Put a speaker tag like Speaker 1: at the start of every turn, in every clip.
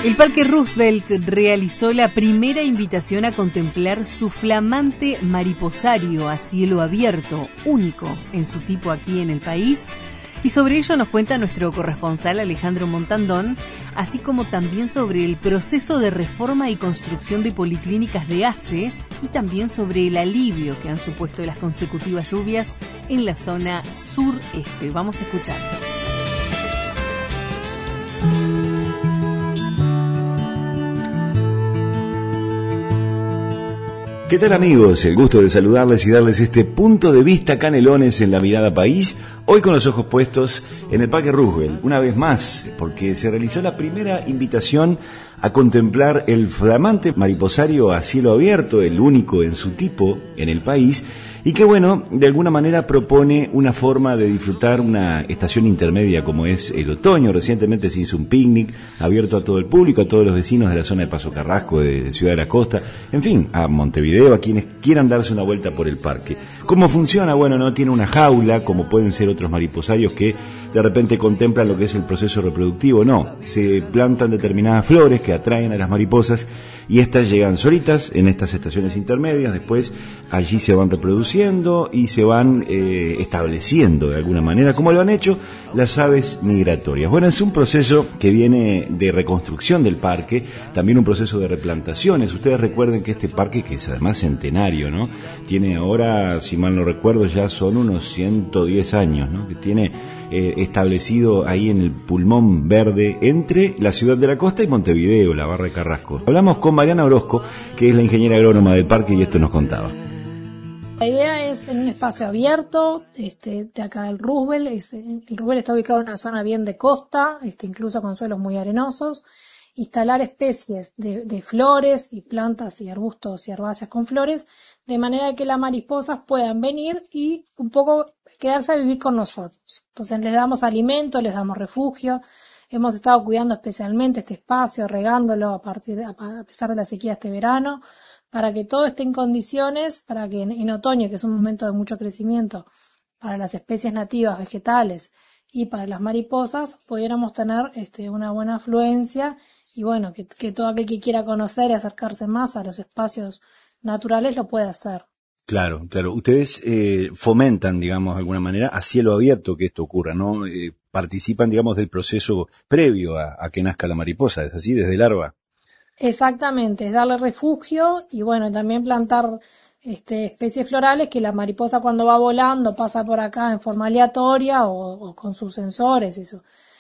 Speaker 1: El Parque Roosevelt realizó la primera invitación a contemplar su flamante mariposario a cielo abierto, único en su tipo aquí en el país. Y sobre ello nos cuenta nuestro corresponsal Alejandro Montandón, así como también sobre el proceso de reforma y construcción de policlínicas de ACE y también sobre el alivio que han supuesto las consecutivas lluvias en la zona sureste. Vamos a escuchar.
Speaker 2: ¿Qué tal, amigos? El gusto de saludarles y darles este punto de vista canelones en la mirada país, hoy con los ojos puestos en el Parque Roosevelt, una vez más, porque se realizó la primera invitación a contemplar el flamante mariposario a cielo abierto, el único en su tipo en el país, y que, bueno, de alguna manera propone una forma de disfrutar una estación intermedia como es el otoño. Recientemente se hizo un picnic abierto a todo el público, a todos los vecinos de la zona de Paso Carrasco, de Ciudad de la Costa, en fin, a Montevideo, a quienes quieran darse una vuelta por el parque. ¿Cómo funciona? Bueno, no tiene una jaula, como pueden ser otros mariposarios que de repente contemplan lo que es el proceso reproductivo. No, se plantan determinadas flores que atraen a las mariposas y estas llegan solitas en estas estaciones intermedias. Después allí se van reproduciendo y se van estableciendo de alguna manera, como lo han hecho las aves migratorias. Bueno, es un proceso que viene de reconstrucción del parque, también un proceso de replantaciones. Ustedes recuerden que este parque, que es además centenario, ¿no?, tiene ahora, si mal no recuerdo, ya son unos 110 años, ¿no?, que tiene establecido ahí en el pulmón verde entre la Ciudad de la Costa y Montevideo, la Barra de Carrasco. Hablamos con Mariana Orozco, que es la ingeniera agrónoma del parque, y esto nos contaba.
Speaker 3: La idea es en un espacio abierto, de acá del Roosevelt. El Roosevelt está ubicado en una zona bien de costa, incluso con suelos muy arenosos. Instalar especies de flores y plantas y arbustos y herbáceas con flores, de manera que las mariposas puedan venir y un poco quedarse a vivir con nosotros. Entonces les damos alimento, les damos refugio. Hemos estado cuidando especialmente este espacio, regándolo a pesar de la sequía este verano, para que todo esté en condiciones, para que en otoño, que es un momento de mucho crecimiento para las especies nativas vegetales y para las mariposas, pudiéramos tener una buena afluencia. Y bueno, que todo aquel que quiera conocer y acercarse más a los espacios naturales lo puede hacer.
Speaker 2: Claro, claro. Ustedes fomentan, digamos, de alguna manera, a cielo abierto que esto ocurra, ¿no? Participan, digamos, del proceso previo a que nazca la mariposa, ¿es así? Desde larva.
Speaker 3: Exactamente, es darle refugio y bueno, también plantar especies florales que la mariposa cuando va volando pasa por acá en forma aleatoria o con sus sensores y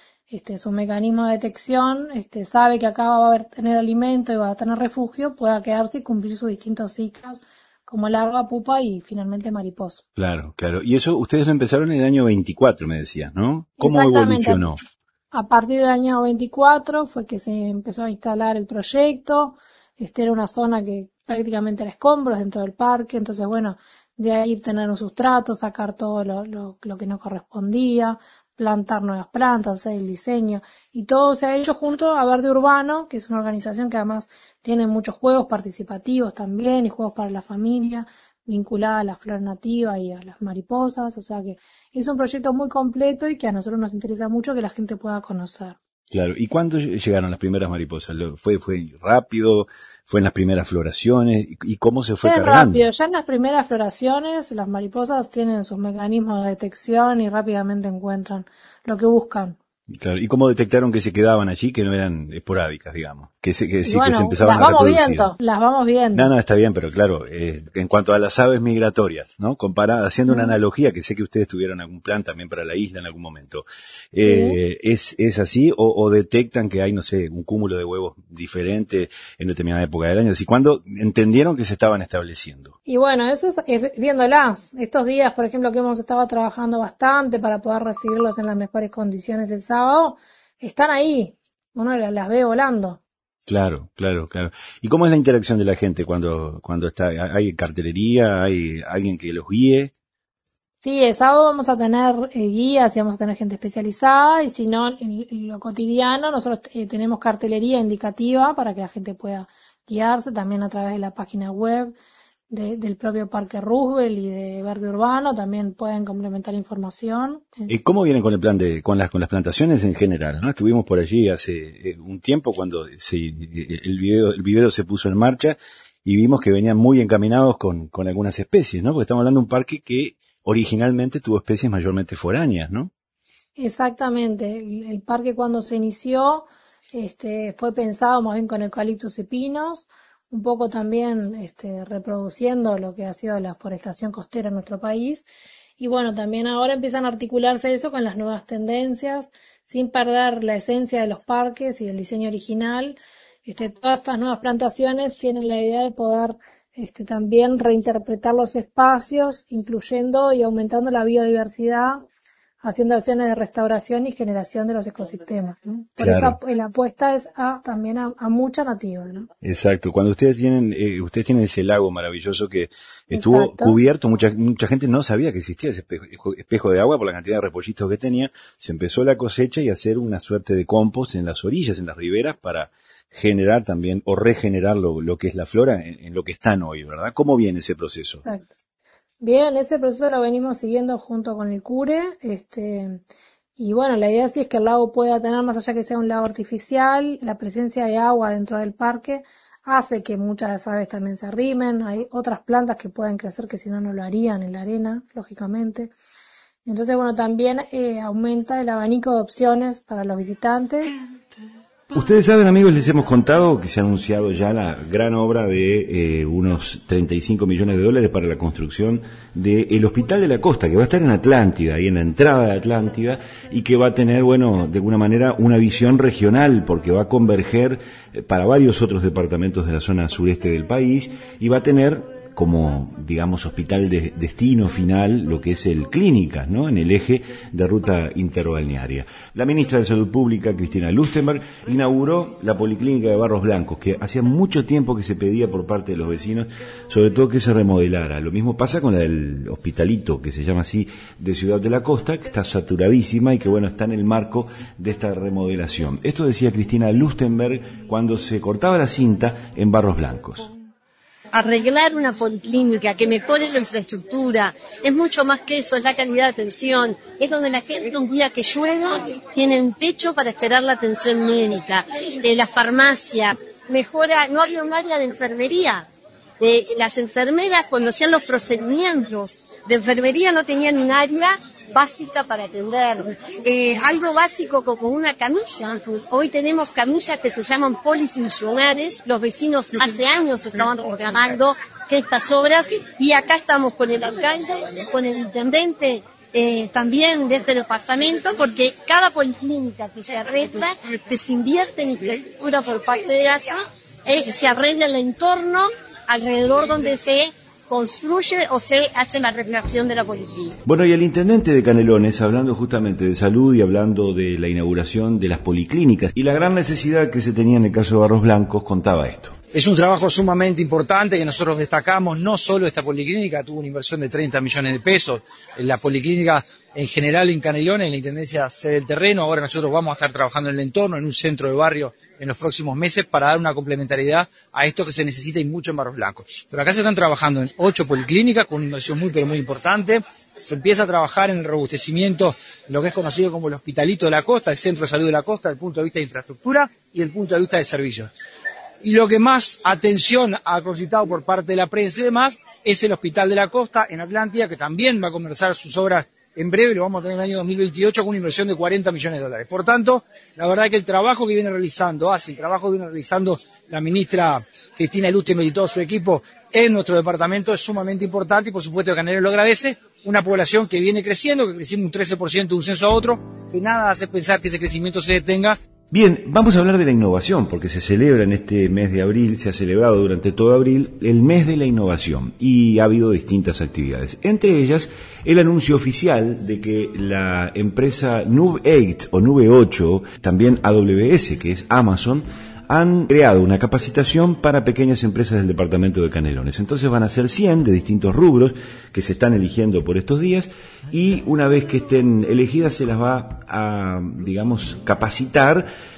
Speaker 3: su mecanismo de detección, sabe que acá va a tener alimento y va a tener refugio, pueda quedarse y cumplir sus distintos ciclos, como larva, pupa y finalmente mariposa.
Speaker 2: Claro, claro. Y eso ustedes lo empezaron en el año 24, me decías, ¿no? ¿Cómo evolucionó?
Speaker 3: A partir del año 24 fue que se empezó a instalar el proyecto. Era una zona que prácticamente era escombros dentro del parque, entonces bueno, de ahí tener un sustrato, sacar todo lo que no correspondía, plantar nuevas plantas, hacer el diseño, y todo se ha hecho junto a Verde Urbano, que es una organización que además tiene muchos juegos participativos también y juegos para la familia, vinculada a la flor nativa y a las mariposas, o sea que es un proyecto muy completo y que a nosotros nos interesa mucho que la gente pueda conocer.
Speaker 2: Claro. ¿Y cuándo llegaron las primeras mariposas? ¿Fue rápido? ¿Fue en las primeras floraciones? ¿Y cómo se fue cargando?
Speaker 3: Rápido. Ya en las primeras floraciones las mariposas tienen sus mecanismos de detección y rápidamente encuentran lo que buscan.
Speaker 2: Claro. ¿Y cómo detectaron que se quedaban allí, que no eran esporádicas, digamos? Que se empezaban
Speaker 3: a
Speaker 2: reproducir.
Speaker 3: Las vamos viendo.
Speaker 2: No, está bien, pero claro, en cuanto a las aves migratorias, ¿no? Haciendo una analogía, que sé que ustedes tuvieron algún plan también para la isla en algún momento. ¿Es así? ¿O detectan que hay, no sé, un cúmulo de huevos diferente en determinada época del año? ¿Y cuándo entendieron que se estaban estableciendo?
Speaker 3: Y bueno, eso es viéndolas. Estos días, por ejemplo, que hemos estado trabajando bastante para poder recibirlos en las mejores condiciones el sábado, están ahí. Uno las ve volando.
Speaker 2: Claro. ¿Y cómo es la interacción de la gente cuando está? ¿Hay cartelería? ¿Hay alguien que los guíe?
Speaker 3: Sí, el sábado vamos a tener guías y vamos a tener gente especializada, y si no, en lo cotidiano nosotros tenemos cartelería indicativa para que la gente pueda guiarse también a través de la página web del propio Parque Roosevelt y de Verde Urbano, también pueden complementar información.
Speaker 2: ¿Cómo vienen con el plan con las plantaciones en general, ¿no? Estuvimos por allí hace un tiempo cuando el vivero se puso en marcha y vimos que venían muy encaminados con algunas especies, ¿no? Porque estamos hablando de un parque que originalmente tuvo especies mayormente foráneas, ¿no?
Speaker 3: Exactamente. El parque cuando se inició fue pensado más bien con eucaliptus y pinos, un poco también reproduciendo lo que ha sido la forestación costera en nuestro país. Y bueno, también ahora empiezan a articularse eso con las nuevas tendencias, sin perder la esencia de los parques y el diseño original. Todas estas nuevas plantaciones tienen la idea de poder también reinterpretar los espacios, incluyendo y aumentando la biodiversidad, haciendo acciones de restauración y generación de los ecosistemas, ¿no? Por
Speaker 2: Claro.
Speaker 3: eso la apuesta es también a mucha nativa, ¿no?
Speaker 2: Exacto. Cuando ustedes tienen ese lago maravilloso que estuvo
Speaker 3: Exacto.
Speaker 2: cubierto, mucha gente no sabía que existía ese espejo de agua por la cantidad de repollitos que tenía. Se empezó la cosecha y hacer una suerte de compost en las orillas, en las riberas, para generar también o regenerar lo que es la flora en lo que están hoy, ¿verdad? ¿Cómo viene ese proceso?
Speaker 3: Exacto. Bien, ese proceso lo venimos siguiendo junto con el CURE, y bueno, la idea sí es que el lago pueda tener, más allá que sea un lago artificial, la presencia de agua dentro del parque hace que muchas aves también se arrimen, hay otras plantas que pueden crecer que si no, no lo harían en la arena, lógicamente. Entonces, bueno, también aumenta el abanico de opciones para los visitantes.
Speaker 2: Ustedes saben, amigos, les hemos contado que se ha anunciado ya la gran obra de unos 35 millones de dólares para la construcción del Hospital de la Costa, que va a estar en Atlántida, ahí en la entrada de Atlántida, y que va a tener, bueno, de alguna manera una visión regional, porque va a converger para varios otros departamentos de la zona sureste del país, y va a tener como, digamos, hospital de destino final, lo que es el Clínicas, ¿no? En el eje de ruta interbalnearia. La ministra de Salud Pública, Cristina Lustenberg, inauguró la policlínica de Barros Blancos, que hacía mucho tiempo que se pedía por parte de los vecinos, sobre todo que se remodelara. Lo mismo pasa con la del Hospitalito, que se llama así, de Ciudad de la Costa, que está saturadísima y que, bueno, está en el marco de esta remodelación. Esto decía Cristina Lustenberg cuando se cortaba la cinta en Barros Blancos.
Speaker 4: Arreglar una policlínica, que mejore la infraestructura, es mucho más que eso, es la calidad de atención, es donde la gente un día que llueva tiene un techo para esperar la atención médica, la farmacia, mejora, no había un área de enfermería, las enfermeras cuando hacían los procedimientos de enfermería no tenían un área básica para atender, algo básico como una camilla. Hoy tenemos camillas que se llaman polifuncionales, los vecinos hace años estaban reclamando que estas obras, y acá estamos con el alcalde, con el intendente también de este departamento, porque cada policlínica que se arregla, que se invierte en infraestructura por parte de ASA, se arregla el entorno alrededor donde se construye o se hace la recreación de la policlínica.
Speaker 2: Bueno, y el intendente de Canelones, hablando justamente de salud y hablando de la inauguración de las policlínicas y la gran necesidad que se tenía en el caso de Barros Blancos, contaba esto.
Speaker 5: Es un trabajo sumamente importante que nosotros destacamos. No solo esta policlínica tuvo una inversión de 30 millones de pesos, la policlínica en general en Canelones, en la intendencia cede el terreno. Ahora nosotros vamos a estar trabajando en el entorno, en un centro de barrio en los próximos meses, para dar una complementariedad a esto que se necesita y mucho en Barros Blancos. Pero acá se están trabajando en 8 policlínicas con una inversión muy pero muy importante. Se empieza a trabajar en el robustecimiento de lo que es conocido como el Hospitalito de la Costa, el Centro de Salud de la Costa, desde el punto de vista de infraestructura y desde el punto de vista de servicios. Y lo que más atención ha concitado por parte de la prensa y demás es el Hospital de la Costa en Atlántida, que también va a comenzar sus obras en breve, lo vamos a tener en el año 2028 con una inversión de 40 millones de dólares. Por tanto, la verdad es que el trabajo que viene realizando la ministra Cristina Lustenberg y todo su equipo en nuestro departamento es sumamente importante, y por supuesto que Canelones lo agradece. Una población que viene creciendo, que crecimos un 13% de un censo a otro, que nada hace pensar que ese crecimiento se detenga.
Speaker 2: Bien, vamos a hablar de la innovación, porque se celebra en este mes de abril, se ha celebrado durante todo abril, el mes de la innovación, y ha habido distintas actividades. Entre ellas, el anuncio oficial de que la empresa Nube 8 o Nube 8, también AWS, que es Amazon, han creado una capacitación para pequeñas empresas del departamento de Canelones. Entonces van a ser 100 de distintos rubros que se están eligiendo por estos días, y una vez que estén elegidas se las va a, digamos, capacitar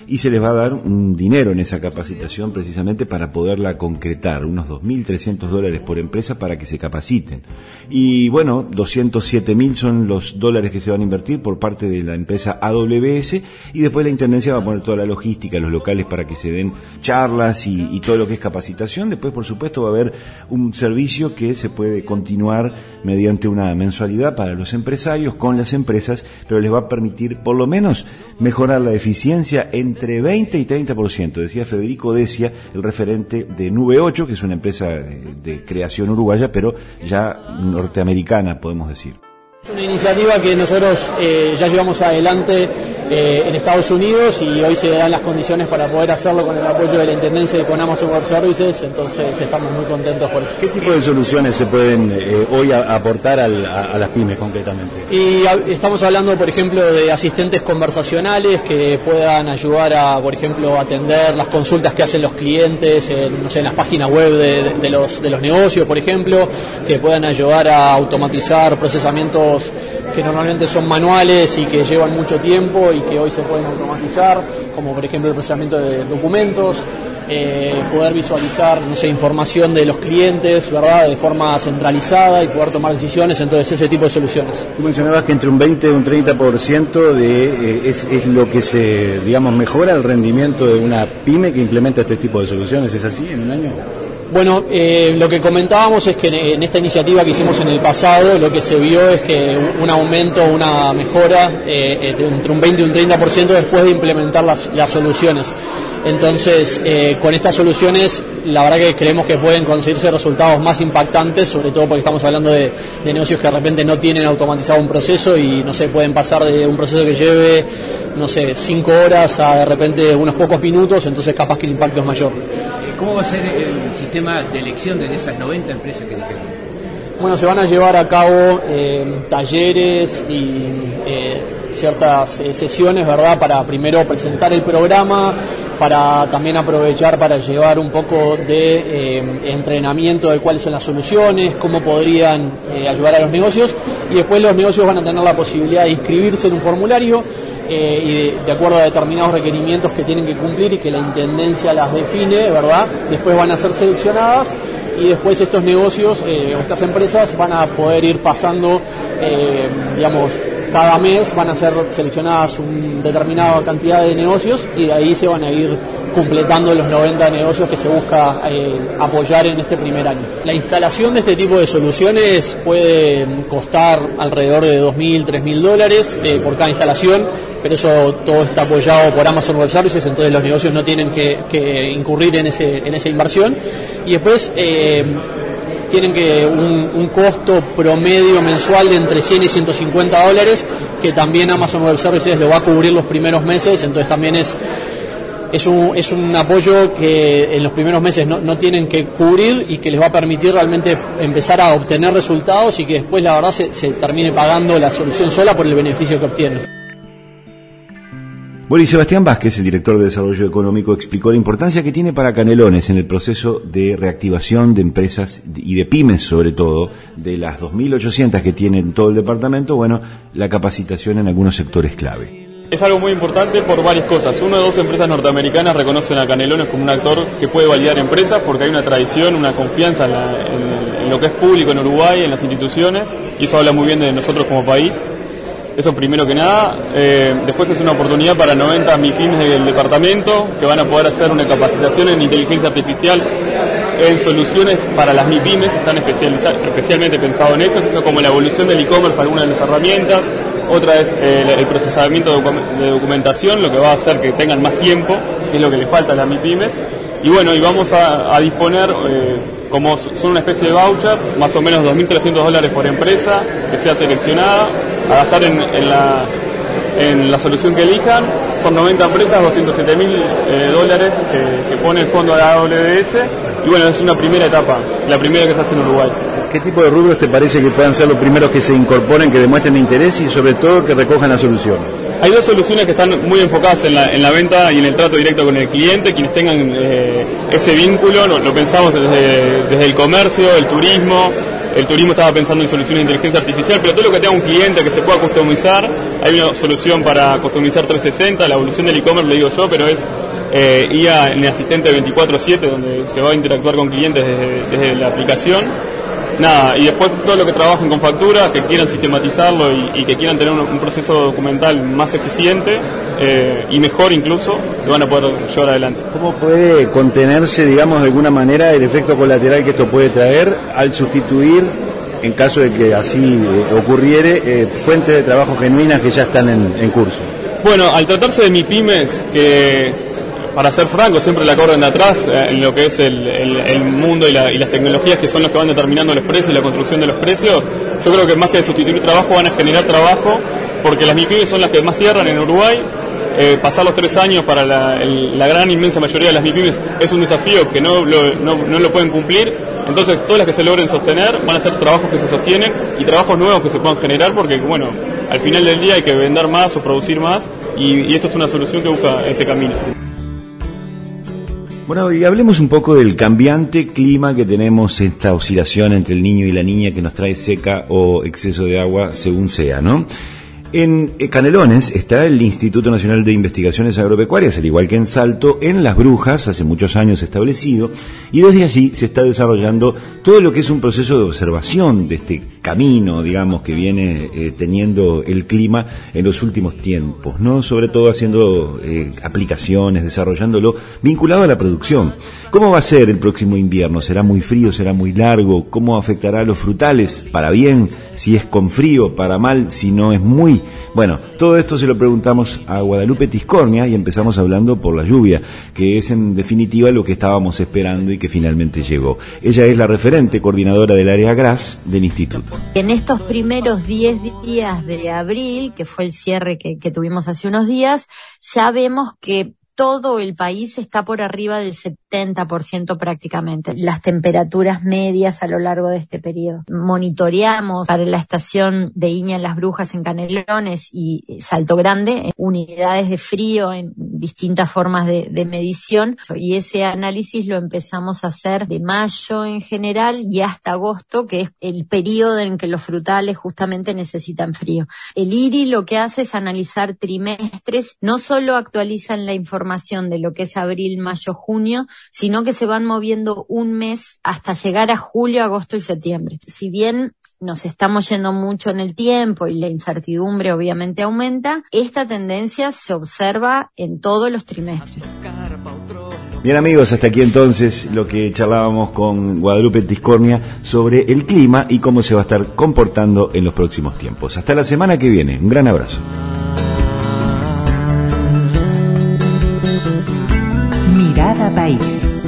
Speaker 2: y se les va a dar un dinero en esa capacitación precisamente para poderla concretar, unos $2.300 por empresa para que se capaciten. Y bueno, 207.000 son los dólares que se van a invertir por parte de la empresa AWS, y después la Intendencia va a poner toda la logística, los locales para que se den charlas y todo lo que es capacitación. Después, por supuesto, va a haber un servicio que se puede continuar mediante una mensualidad para los empresarios con las empresas, pero les va a permitir por lo menos mejorar la eficiencia entre 20 y 30%, decía Federico Decia, el referente de Nube 8, que es una empresa de creación uruguaya, pero ya norteamericana, podemos decir.
Speaker 6: Es una iniciativa que nosotros ya llevamos adelante en Estados Unidos, y hoy se dan las condiciones para poder hacerlo con el apoyo de la Intendencia y con Amazon Web Services, entonces estamos muy contentos por eso.
Speaker 2: ¿Qué tipo de soluciones se pueden hoy aportar a las pymes concretamente?
Speaker 6: Y estamos hablando, por ejemplo, de asistentes conversacionales que puedan ayudar a, por ejemplo, atender las consultas que hacen los clientes en las páginas web de los negocios, por ejemplo, que puedan ayudar a automatizar procesamientos que normalmente son manuales y que llevan mucho tiempo y que hoy se pueden automatizar, como por ejemplo el procesamiento de documentos, poder visualizar, información de los clientes, ¿verdad?, de forma centralizada y poder tomar decisiones. Entonces, ese tipo de soluciones.
Speaker 2: Tú mencionabas que entre un 20 y un 30% es lo que se, mejora el rendimiento de una pyme que implementa este tipo de soluciones. ¿Es así en un año?
Speaker 6: Bueno, lo que comentábamos es que en esta iniciativa que hicimos en el pasado, lo que se vio es que un aumento, una mejora entre un 20 y un 30% después de implementar las soluciones. Entonces, con estas soluciones, la verdad que creemos que pueden conseguirse resultados más impactantes, sobre todo porque estamos hablando de negocios que de repente no tienen automatizado un proceso y, pueden pasar de un proceso que lleve, 5 horas a de repente unos pocos minutos, entonces capaz que el impacto es mayor.
Speaker 7: ¿Cómo va a ser el sistema de elección de esas 90 empresas que dijeron?
Speaker 6: Bueno, se van a llevar a cabo talleres y ciertas sesiones, ¿verdad?, para primero presentar el programa, para también aprovechar para llevar un poco de entrenamiento de cuáles son las soluciones, cómo podrían ayudar a los negocios, y después los negocios van a tener la posibilidad de inscribirse en un formulario y de acuerdo a determinados requerimientos que tienen que cumplir y que la Intendencia las define, ¿verdad? Después van a ser seleccionadas y después estos negocios o estas empresas van a poder ir pasando, cada mes van a ser seleccionadas una determinada cantidad de negocios y de ahí se van a ir completando los 90 negocios que se busca apoyar en este primer año. La instalación de este tipo de soluciones puede costar alrededor de $2.000, $3.000 por cada instalación, pero eso todo está apoyado por Amazon Web Services, entonces los negocios no tienen que incurrir en esa inversión. Y después tienen que un costo promedio mensual de entre $100 y $150, que también Amazon Web Services lo va a cubrir los primeros meses, entonces también es un apoyo que en los primeros meses no tienen que cubrir y que les va a permitir realmente empezar a obtener resultados y que después la verdad se termine pagando la solución sola por el beneficio que obtienen.
Speaker 2: Bueno, y Sebastián Vázquez, el director de Desarrollo Económico, explicó la importancia que tiene para Canelones en el proceso de reactivación de empresas y de pymes, sobre todo, de las 2.800 que tiene en todo el departamento, la capacitación en algunos sectores clave.
Speaker 8: Es algo muy importante por varias cosas. 1 o 2 empresas norteamericanas reconocen a Canelones como un actor que puede validar empresas porque hay una tradición, una confianza en lo que es público en Uruguay, en las instituciones, y eso habla muy bien de nosotros como país. Eso primero que nada. Después es una oportunidad para 90 MIPYMES del departamento que van a poder hacer una capacitación en inteligencia artificial en soluciones para las MIPYMES. Están especialmente pensado en esto, como la evolución del e-commerce, algunas de las herramientas. Otra es el procesamiento de documentación, lo que va a hacer que tengan más tiempo, que es lo que le falta a las MIPYMES. Y vamos a disponer, como son una especie de voucher, más o menos $2.300 por empresa que sea seleccionada, a gastar en la solución que elijan. Son 90 empresas, $207.000 que pone el fondo de la AWS. Y es una primera etapa, la primera que se hace en Uruguay.
Speaker 2: ¿Qué tipo de rubros te parece que puedan ser los primeros que se incorporen, que demuestren interés y sobre todo que recojan la solución?
Speaker 8: Hay 2 soluciones que están muy enfocadas en la venta y en el trato directo con el cliente. Quienes tengan ese vínculo, lo pensamos desde el comercio, el turismo, el turismo estaba pensando en soluciones de inteligencia artificial, pero todo lo que tenga un cliente que se pueda customizar, hay una solución para customizar 360, la evolución del e-commerce, le digo yo, pero es IA en el asistente 24/7, donde se va a interactuar con clientes desde la aplicación. Nada, y después todo lo que trabajen con facturas, que quieran sistematizarlo y que quieran tener un proceso documental más eficiente y mejor incluso, lo van a poder llevar adelante.
Speaker 2: ¿Cómo puede contenerse, digamos, de alguna manera el efecto colateral que esto puede traer al sustituir, en caso de que así ocurriere, fuentes de trabajo genuinas que ya están en curso?
Speaker 8: Bueno, al tratarse de MIPYMES, que para ser franco siempre la corren de atrás en lo que es el mundo y las tecnologías que son los que van determinando los precios y la construcción de los precios, yo creo que más que sustituir trabajo van a generar trabajo, porque las MIPYMES son las que más cierran en Uruguay. Pasar los 3 años para la gran inmensa mayoría de las MIPYMES es un desafío que no lo pueden cumplir. Entonces todas las que se logren sostener van a ser trabajos que se sostienen y trabajos nuevos que se puedan generar, porque bueno, al final del día hay que vender más o producir más, y esto es una solución que busca ese camino.
Speaker 2: Bueno, y hablemos un poco del cambiante clima que tenemos, esta oscilación entre el niño y la niña que nos trae seca o exceso de agua, según sea, ¿no? En Canelones está el Instituto Nacional de Investigaciones Agropecuarias, al igual que en Salto, en Las Brujas, hace muchos años establecido, y desde allí se está desarrollando todo lo que es un proceso de observación de este camino, digamos, que viene teniendo el clima en los últimos tiempos, ¿no? Sobre todo haciendo aplicaciones, desarrollándolo vinculado a la producción. ¿Cómo va a ser el próximo invierno? ¿Será muy frío? ¿Será muy largo? ¿Cómo afectará a los frutales? ¿Para bien? Si es con frío, para mal, si no es muy... Bueno, todo esto se lo preguntamos a Guadalupe Tiscornia y empezamos hablando por la lluvia, que es en definitiva lo que estábamos esperando y que finalmente llegó. Ella es la referente coordinadora del área GRAS del instituto.
Speaker 9: En estos primeros 10 días de abril, que fue el cierre que tuvimos hace unos días, ya vemos que todo el país está por arriba del 70% prácticamente. Las temperaturas medias a lo largo de este periodo. Monitoreamos para la estación de Iña en Las Brujas en Canelones y Salto Grande unidades de frío en distintas formas de medición, y ese análisis lo empezamos a hacer de mayo en general y hasta agosto, que es el periodo en que los frutales justamente necesitan frío. El IRI lo que hace es analizar trimestres, no solo actualizan la información de lo que es abril, mayo, junio, sino que se van moviendo un mes hasta llegar a julio, agosto y septiembre. Si bien nos estamos yendo mucho en el tiempo y la incertidumbre obviamente aumenta, esta tendencia se observa en todos los trimestres.
Speaker 2: Bien amigos, hasta aquí entonces lo que charlábamos con Guadalupe Tiscornia sobre el clima y cómo se va a estar comportando en los próximos tiempos. Hasta la semana que viene, un gran abrazo.
Speaker 10: Mirada País.